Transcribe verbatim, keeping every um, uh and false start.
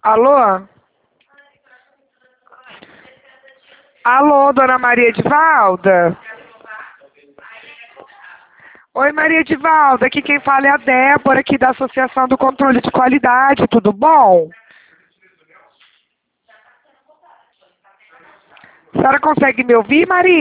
Alô? Alô, dona Maria Edivalda? Oi, Maria Edivalda, aqui quem fala é a Débora, aqui da Associação do Controle de Qualidade, tudo bom? A senhora consegue me ouvir, Maria?